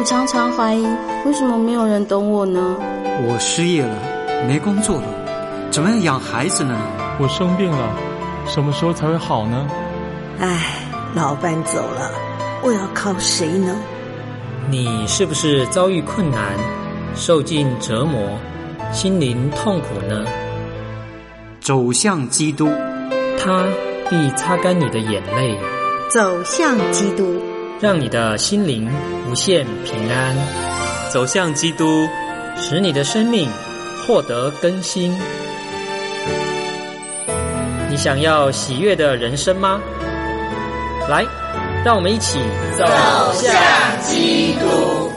常常怀疑，为什么没有人懂我呢？ 我失业了，没工作了，怎么样养孩子呢？ 我生病了，什么时候才会好呢？ 唉，老伴走了，我要靠谁呢？ 你是不是遭遇困难，受尽折磨，心灵痛苦呢？ 走向基督， 他必擦干你的眼泪， 走向基督， 让你的心灵无限平安。 走向基督， 使你的生命获得更新。你想要喜悦的人生吗？来，让我们一起走向基督。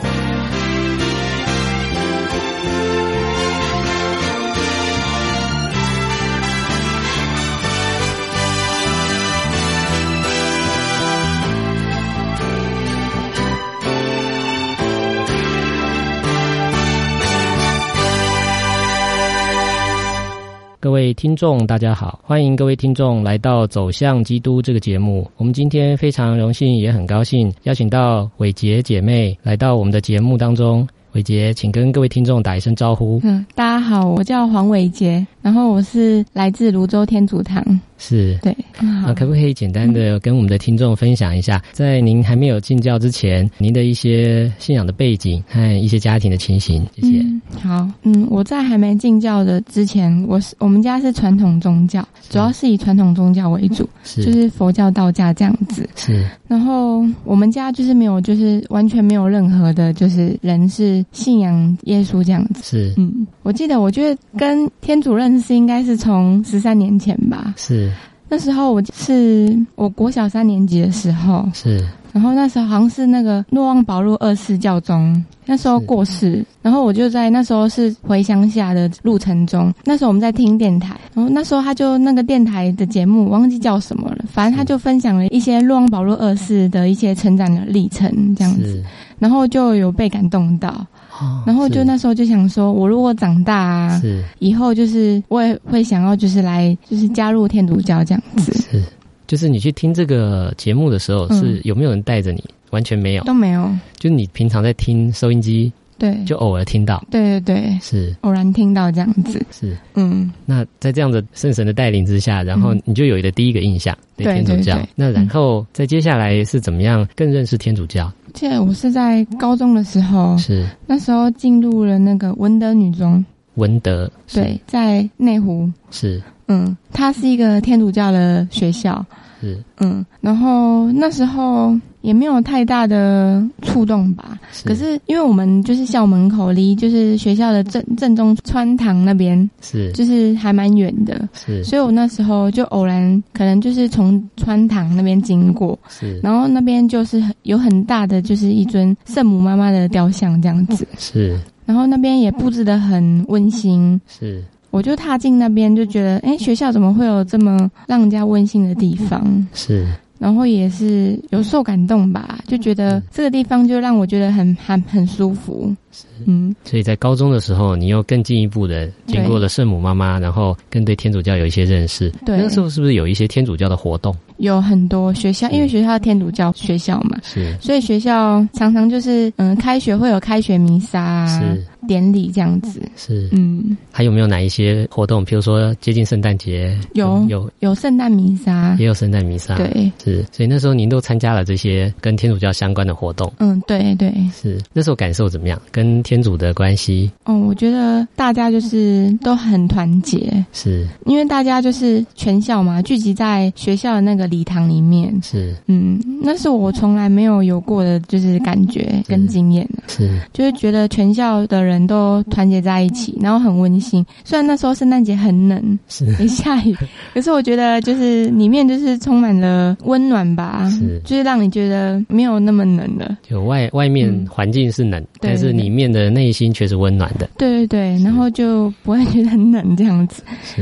各位听众大家好，欢迎各位听众来到走向基督这个节目。我们今天非常荣幸也很高兴邀请到伟杰姐妹来到我们的节目当中。伟杰，请跟各位听众打一声招呼。 大家好，我叫黄伟杰，然后我是来自泸州天主堂。 是， 对。 可不可以简单的跟我们的听众分享一下，在您还没有进教之前，您的一些信仰的背景和一些家庭的情形？谢谢。 好，我在还没进教的之前，我们家是传统宗教，主要是以传统宗教为主，就是佛教、道家这样子。 是。然后我们家就是没有，就是完全没有任何的，就是人是信仰耶稣这样子。 是。 我记得，我觉得跟天主认识应该是从13年前吧。 是。 那时候我国小3年级的时候。 是。 然后那时候好像是那个若望保禄2世教宗那时候过世，然后我就在那时候是回乡下的路程中，那时候我们在听电台，然后那时候他就那个电台的节目忘记叫什么了，反正他就分享了一些若望保禄2世的一些成长的历程这样子，然后就有被感动到。然后就那时候就想说，我如果长大啊，以后就是我也会想要就是来就是加入天主教这样子。 是。就是你去听这个节目的时候，是有没有人带着你？完全没有， 都没有。 就你平常在听收音机， 对， 就偶尔听到， 对对对， 是偶然听到这样子， 是。那在这样的圣神的带领之下，然后你就有了第一个印象，对天主教。那然后再接下来是怎么样更认识天主教？ 记得我是在高中的时候， 是那时候进入了那个文德女中。 文德， 对，在内湖。 是。 它是一个天主教的学校。 是。 然后那时候也没有太大的触动吧。可是因为我们就是校门口离就是学校的正中穿堂那边， 是就是还蛮远的。 是。 所以我那时候就偶然可能就是从穿堂那边经过。 是。 然后那边就是有很大的就是一尊圣母妈妈的雕像这样子。 是。 然后那边也布置得很温馨。 是。 我就踏进那边就觉得，学校怎么会有这么让人家温馨的地方？ 是。 然后也是有受感动吧，就觉得这个地方就让我觉得很舒服。 所以在高中的时候，你又更进一步的经过了圣母妈妈，然后更对天主教有一些认识。 对， 那时候是不是有一些天主教的活动？ 有很多学校，因为学校是天主教学校嘛， 是， 所以学校常常就是开学会有开学弥撒啊， 是典礼这样子。 是。还有没有哪一些活动？比如说接近圣诞节， 有圣诞弥撒， 也有圣诞弥撒。 对， 是。所以那时候您都参加了这些跟天主教相关的活动。 对对。 是。那时候感受怎么样？跟天主的关系？ 我觉得大家就是都很团结。 是。 因为大家就是全校嘛，聚集在学校的那个礼堂里面。 是。 那是我从来没有过的就是感觉跟经验。 是。 就是觉得全校的人都团结在一起，然后很温馨。虽然那时候圣诞节很冷， 是， 没下雨，可是我觉得就是里面就是充满了温暖吧。 是。 就是让你觉得没有那么冷了。 就外面环境是冷，但是里面的内心却是温暖的。 对对对，然后就不会觉得很冷这样子。 是。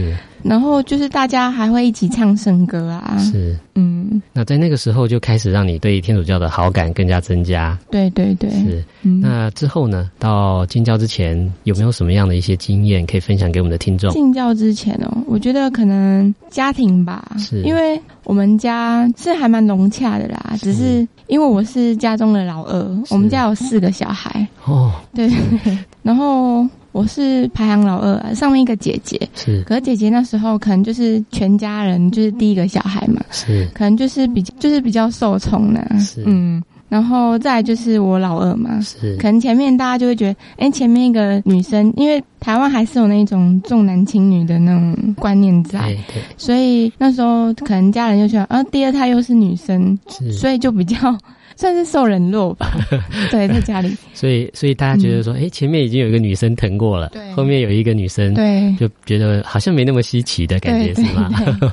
然后就是大家还会一起唱圣歌啊。 是，那在那个时候就开始让你对天主教的好感更加增加。 对对对， 是。那之后呢？到进教之前有没有什么样的一些经验可以分享给我们的听众？ 进教之前我觉得可能家庭吧，是因为我们家是还蛮融洽的啦，只是因为我是家中的老二，我们家有4个小孩。对对对，然后我是排行老二，上面一个姐姐，是，可是姐姐那时候可能就是全家人就是第一个小孩嘛，是，可能就是比较受宠的，是，然后再来就是我老二嘛，是，可能前面大家就会觉得，前面一个女生，因为台湾还是有那种重男轻女的那种观念在，对，所以那时候可能家人就觉得，第二胎又是女生，所以就比较算是受冷落吧。对，在家里，所以大家觉得说，前面已经有一个女生疼过了，对，后面有一个女生，对，就觉得好像没那么稀奇的感觉，是吗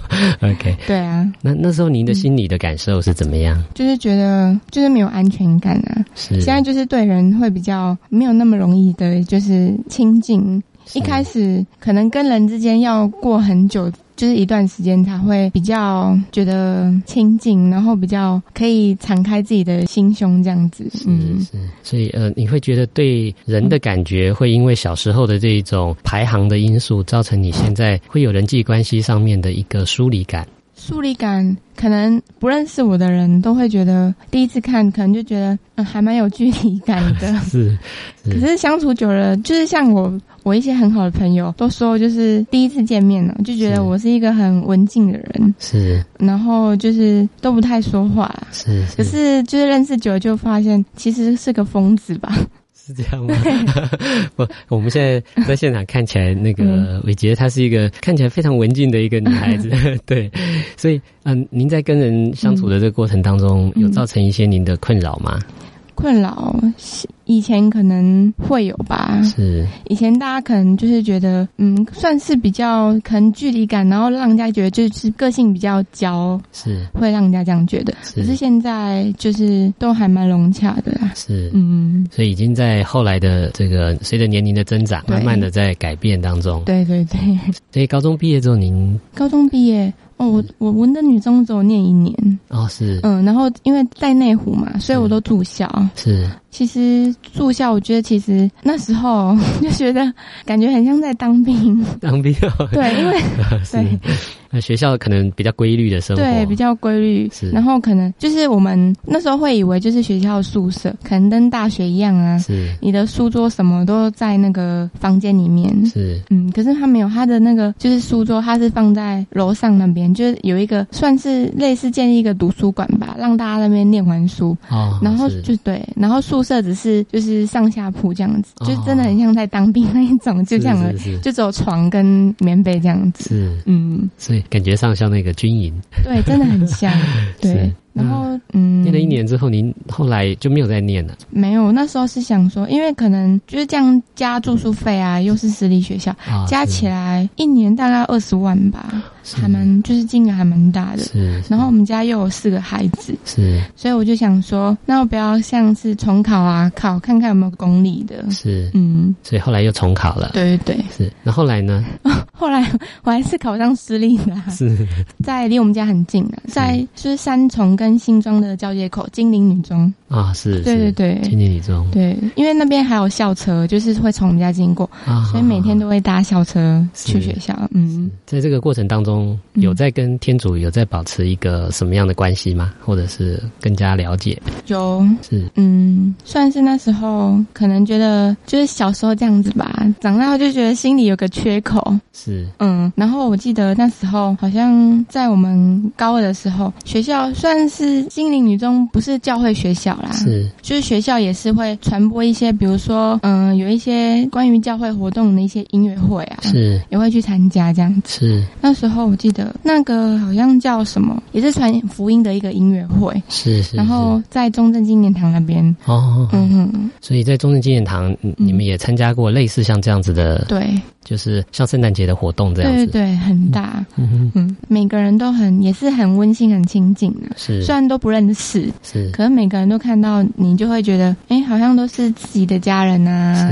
？OK， 对啊。那时候您的心理的感受是怎么样？就是觉得就是没有安全感啊，是。现在就是对人会比较没有那么容易的，就是亲近。一开始可能跟人之间要过很久，就是一段时间才会比较觉得亲近，然后比较可以敞开自己的心胸这样子。是。所以你会觉得对人的感觉会因为小时候的这一种排行的因素，造成你现在会有人际关系上面的一个疏离感。疏离感可能不认识我的人都会觉得，第一次看可能就觉得还蛮有距离感的。是。可是相处久了，就是像我一些很好的朋友都说，就是第一次见面了就觉得我是一个很文静的人，是，然后就是都不太说话，是。可是就是认识久了就发现其实是个疯子吧。是这样吗？不，我们现在在现场看起来，那个伟杰她是一个看起来非常文静的一个女孩子，对。所以您在跟人相处的这个过程当中，有造成一些您的困扰吗？困扰以前可能会有吧，是。以前大家可能就是觉得算是比较可能距离感，然后让人家觉得就是个性比较娇，是，会让人家这样觉得。可是现在就是都还蛮融洽的啦，是。所以已经在后来的这个随着年龄的增长，慢慢的在改变当中。对对对。所以高中毕业之后，您高中毕业。我文德女中只有念1年是，然后因为在内湖嘛，所以我都住校。是，其实住校，我觉得其实那时候就觉得感觉很像在当兵。当兵对，因为对学校可能比较规律的生活，对，比较规律。是，然后可能就是我们那时候会以为就是学校宿舍，可能跟大学一样啊，是，你的书桌什么都在那个房间里面。是，可是他没有，他的那个就是书桌，他是放在楼上那边。就是有一个算是类似建立一个读书馆吧，让大家那边念完书。然后就对，然后宿舍只是就是上下铺这样子，就真的很像在当兵那一种，就这样而已，就只有床跟棉被这样子。是，所以感觉上像那个军营。对，真的很像。对。然后念了1年之后，您后来就没有再念了？没有，那时候是想说，因为可能就是这样加住宿费啊，又是私立学校，加起来1年大概20万吧，还蛮就是金额还蛮大的。是。然后我们家又有4个孩子，是，所以我就想说，那我不要像是重考啊，考看看有没有公立的。是，所以后来又重考了。对对对。是。那后来呢？后来我还是考上私立的。是。在离我们家很近的，在就是三重跟新庄的交界口，金陵女中啊，是，对对对，金陵女中，对，因为那边还有校车，就是会从我们家经过，所以每天都会搭校车去学校。在这个过程当中，有在跟天主有在保持一个什么样的关系吗？或者是更加了解？有，是，算是那时候可能觉得就是小时候这样子吧，长大后就觉得心里有个缺口，是，然后我记得那时候好像在我们高2的时候，学校算是金陵女中不是教会学校啦，是，就是学校也是会传播一些，比如说有一些关于教会活动的一些音乐会啊，是，也会去参加这样子。是，那时候我记得那个好像叫什么，也是传福音的一个音乐会，是，然后在中正纪念堂那边。所以在中正纪念堂你们也参加过类似像这样子的，对，就是像圣诞节的活动这样子。对对，很大。每个人都也是很温馨很亲近的，是，虽然都不认识，是，可是每个人都看到你就会觉得好像都是自己的家人啊，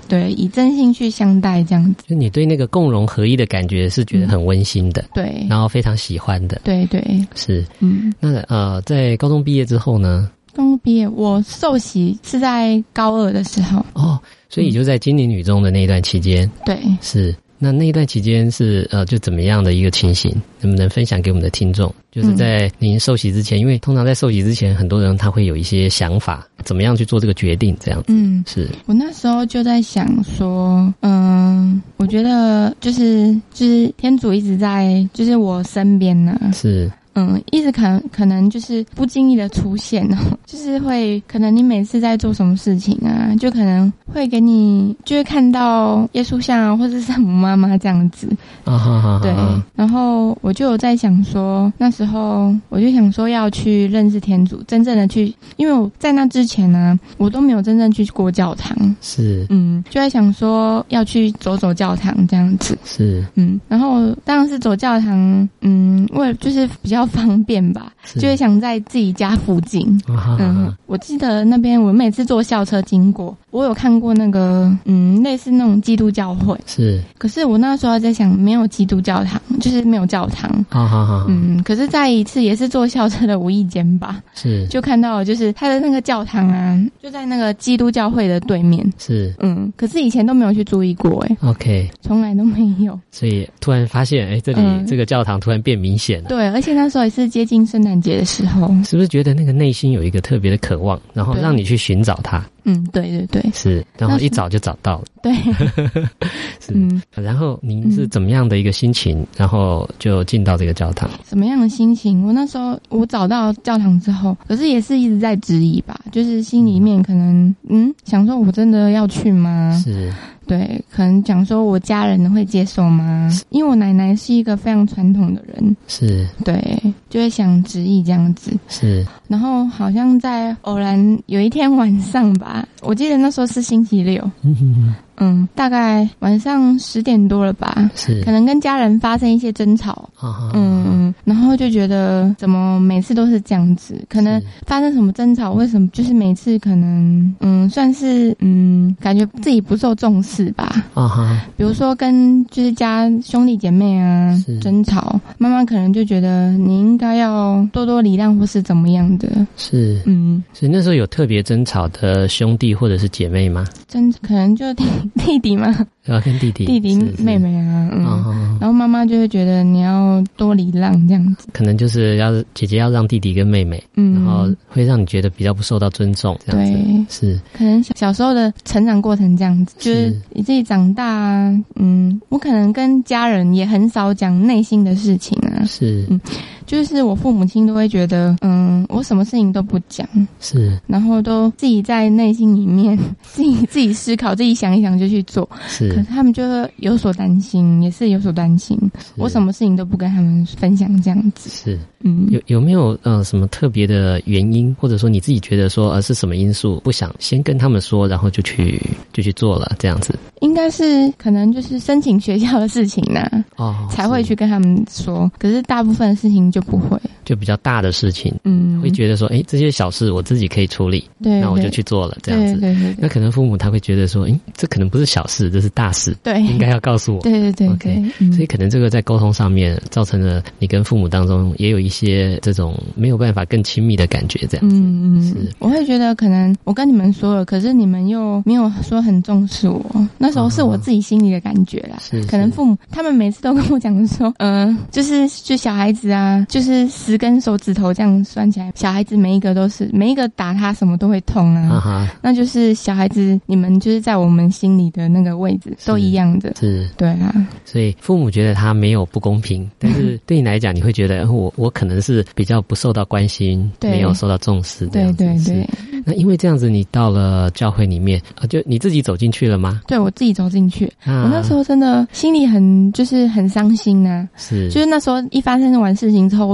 对，以真心去相待这样子。 就你对那个共融合一的感觉是觉得很温馨的， 对， 然后非常喜欢的， 对对， 是，那在高中毕业之后呢？ 高中毕业，我受洗是在高2的时候。 哦，所以就在金陵女中的那一段期间。 对， 是。那一段期间是就怎么样的一个情形？能不能分享给我们的听众？就是在您受洗之前，因为通常在受洗之前，很多人他会有一些想法，怎么样去做这个决定，这样子。是我那时候就在想说，我觉得就是天主一直在就是我身边呢。 是。 一直可能就是不经意的出现哦，就是会可能你每次在做什么事情啊，就可能会给你就会看到耶稣像啊，或者是圣母妈妈这样子对，然后我就有在想说，那时候我就想说要去认识天主，真正的去，因为我在那之前呢，我都没有真正去过教堂， 是， 就在想说要去走走教堂这样子， 是， 然后当然是走教堂，为了就是比较方便吧，就会想在自己家附近。我记得那边我每次坐校车经过，我有看过那个类似那种基督教会， 是。 可是我那时候在想，没有基督教堂，就是没有教堂。可是在一次也是坐校车的无意间吧， 是就看到就是他的那个教堂啊，就在那个基督教会的对面。 是。 可是以前都没有去注意过 OK， 从来都没有。 所以突然发现，这里这个教堂突然变明显了。 对，而且那时候也是接近圣诞节的时候， 是不是觉得那个内心有一个特别的渴望，然后让你去寻找它？ 对对对， 是，然后一找就找到了。 对， 是。然后您是怎么样的一个心情，然后就进到这个教堂？ 什么样的心情？我那时候我找到教堂之后，可是也是一直在质疑吧，就是心里面可能想说我真的要去吗？ 是。 对，可能讲说我家人会接受吗？因为我奶奶是一个非常传统的人， 是， 对，就会想执意这样子， 是。 然后好像在偶然有一天晚上吧，我记得那时候是星期六，大概晚上10点多了吧， 是， 可能跟家人发生一些争吵，然后就觉得怎么每次都是这样子，可能发生什么争吵，为什么就是每次可能算是感觉自己不受重视吧，比如说跟就是家兄弟姐妹啊争吵，妈妈可能就觉得你应该要多多礼让或是怎么样的， 是，所以那时候有特别争吵的兄弟或者是姐妹吗？ 可能就弟弟嘛， 跟弟弟妹妹啊，然后妈妈就会觉得你要多礼让这样子， 可能就是姐姐要让弟弟跟妹妹，然后会让你觉得比较不受到尊重，这样子。 对， 是， 可能小时候的成长过程这样子，就是你自己长大啊，我可能跟家人也很少讲内心的事情啊， 是， 就是我父母亲都会觉得，我什么事情都不讲， 是， 然后都自己在内心里面自己思考，自己想一想就去做， 是。 可是他们就会有所担心，也是有所担心，我什么事情都不跟他们分享这样子。 是，有没有什么特别的原因，或者说你自己觉得说是什么因素不想先跟他们说，然后就去做了这样子？ 应该是可能就是申请学校的事情呢，才会去跟他们说。可是大部分的事情就不会， 就比较大的事情，会觉得说，这些小事我自己可以处理， 对， 那我就去做了这样子。 对。 那可能父母他会觉得说，这可能不是小事，这是大事， 对， 应该要告诉我。 对。 OK，所以可能这个在沟通上面造成了你跟父母当中也有一些这种没有办法更亲密的感觉，这样子。是， 我会觉得可能我跟你们说了，可是你们又没有说很重视我。那时候是我自己心里的感觉啦。可能父母他们每次都跟我讲说，就小孩子啊，就是10根手指头这样算起来，小孩子每一个打他什么都会痛啊。那就是小孩子，你们就是在我们心里的那个位置都一样的。 是， 对啊。 所以父母觉得他没有不公平，但是对你来讲，你会觉得我可能是比较不受到关心，没有受到重视。对。那因为这样子，你到了教会里面就你自己走进去了吗？ 对，我自己走进去。我那时候真的心里很伤心啊。 是， 就是那时候一发生完事情之后，我就躲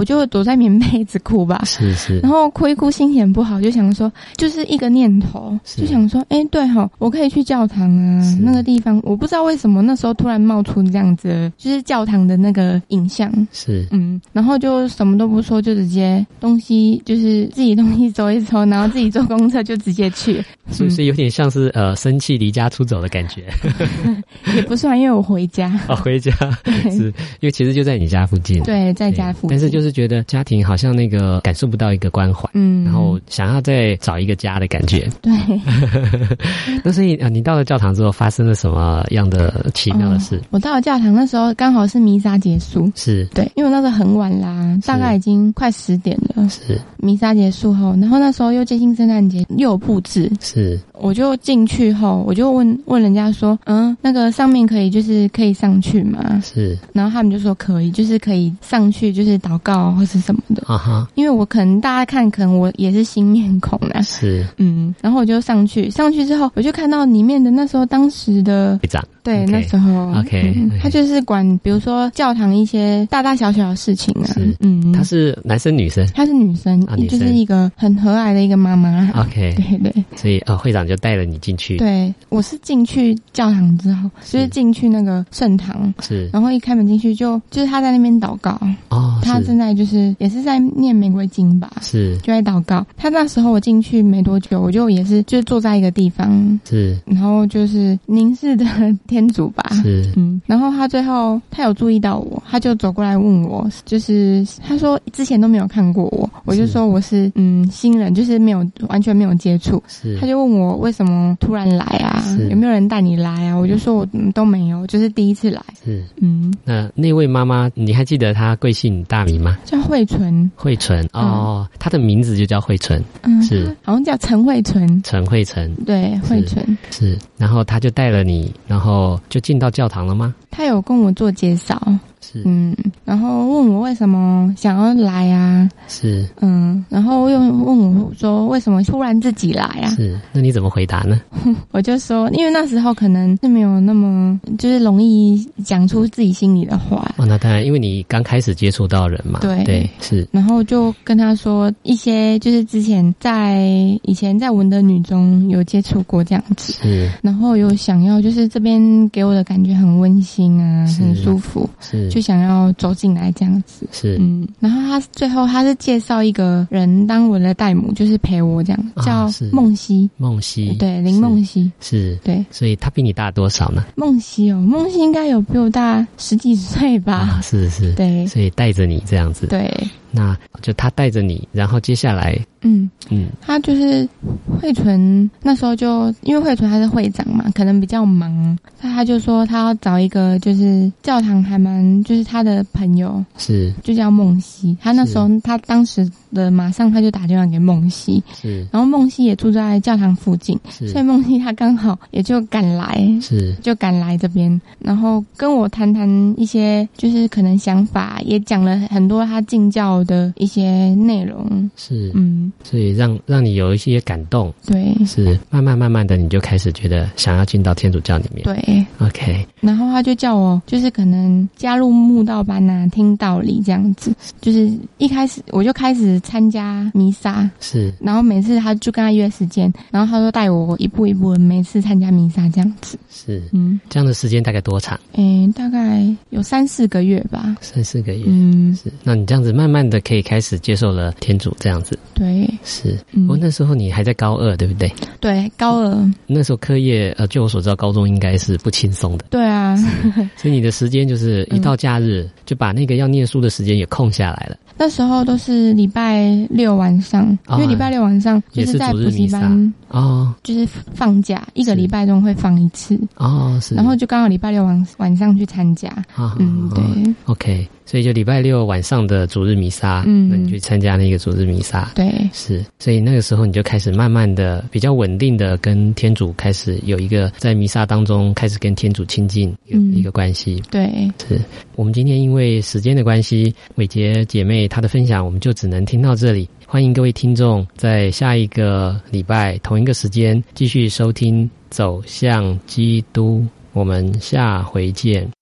在棉被一直哭吧。 是是。 然后哭一哭，心情不好，就想说，就是一个念头，就想说，对吼，我可以去教堂啊，那个地方，我不知道为什么那时候突然冒出这样子，就是教堂的那个影像。 是。 然后就什么都不说，就直接东西就是自己东西收一收，然后自己坐公车就直接去。 所以有点像是生气离家出走的感觉。 也不算，因为我回家。 回家。是，因为其实就在你家附近。 对，在家附近。 但是就是觉得家庭好像那个感受不到一个关怀，然后想要再找一个家的感觉。 对。 那所以你到了教堂之后发生了什么样的奇妙的事？ 我到了教堂那时候刚好是弥撒结束。 是。 对，因为我那时候很晚啦，大概已经快10点了。 是。 弥撒结束后，然后那时候又接近圣诞节，又有布置。 是。 我就进去后，我就问人家说，那个上面可以上去吗？ 是。然后他们就说可以，就是可以上去，就是祷告或是什么的。 啊哈。 因为我可能大家看，可能我也是新面孔啦。 是。 然后我就上去之后，我就看到里面的那时候当时的会长。 对，那时候 OK， 他就是管比如说教堂一些大大小小的事情啊。 是。他是男生女生？ 他是女生，就是一个很和蔼的一个妈妈。 OK， 对对。 所以会长就带了你进去。 对，我是进去教堂之后，就是进去那个圣堂。 是。 然后一开门进去就是他在那边祷告。他正在就是也是在念玫瑰经吧。 是。 就在祷告。他那时候我进去没多久，我就也是就是坐在一个地方。 是。 然后就是凝视的天主吧。 是。 然后他最后他有注意到我，他就走过来问我，就是他说之前都没有看过我就说我是新人，就是完全没有接触。 是。 他就问我为什么突然来啊，有没有人带你来啊？我就说我都没有，就是第一次来。 是。那位妈妈你还记得她贵姓大名吗？ 叫惠纯。 惠纯。她的名字就叫惠纯。是。 好像叫陈惠纯。 陈惠纯。 对，惠纯。 是。然后他就带了你，然后就进到教堂了吗？ 他有跟我做介绍。 是。 然后问我为什么想要来啊？ 是。 然后又问我说为什么突然自己来啊？ 是。那你怎么回答呢？ 我就说因为那时候可能是没有那么就是容易讲出自己心里的话。 那当然，因为你刚开始接触到人嘛。对。是。 然后就跟他说一些就是以前在文德女中有接触过这样子。 是。 然后有想要就是这边给我的感觉很温馨啊，很舒服。 是。 就想要走进来这样子。 是。 然后最后他是介绍一个人当我的代母，就是陪我这样，叫梦溪。 梦溪。 对，林梦溪。 是。 对。 所以他比你大多少呢？ 梦溪应该有比我大10几岁吧。 是。 对。 所以带着你这样子。 对。 那就他带着你，然后接下来他就是惠纯，那时候就因为惠纯他是会长嘛，可能比较忙，他就说他要找一个就是教堂还蛮就是他的朋友， 是就叫梦溪。他那时候他当时的马上他就打电话给梦溪， 是， 然后梦溪也住在教堂附近，所以梦溪他刚好也就赶来， 是就赶来这边，然后跟我谈谈一些就是可能想法，也讲了很多他进教的一些内容。 是。所以让你有一些感动。 对。 是慢慢的你就开始觉得想要进到天主教里面。 对。 OK。 然后他就叫我就是可能加入慕道班啊，听道理这样子。就是一开始我就开始参加弥撒。 是。然后每次他就跟他约时间，然后他说带我一步一步的每次参加弥撒这样子。 是。这样的时间大概多长？ 大概有3-4个月吧。 3-4个月。是。那你这样子慢慢的可以开始接受了天主这样子。 对。 是。不过那时候你还在高2对不对？ 对，高2。 那时候课业就我所知道高中应该是不轻松的。 对啊。 所以你的时间就是一到假日就把那个要念书的时间也空下来了。 那时候都是礼拜6晚上，因为礼拜6晚上就是在补习班就是放假，一个礼拜中会放一次是。 然后就刚好礼拜6晚上去参加。对。 OK。 所以就礼拜6晚上的主日弥撒，那你去参加那个主日弥撒。 对。 是。所以那个时候你就开始慢慢的比较稳定的跟天主开始有一个在弥撒当中开始跟天主亲近一个关系。 对。 是。我们今天因为时间的关系，伟杰姐妹她的分享我们就只能听到这里。欢迎各位听众在下一个礼拜同一个时间继续收听走向基督，我们下回见。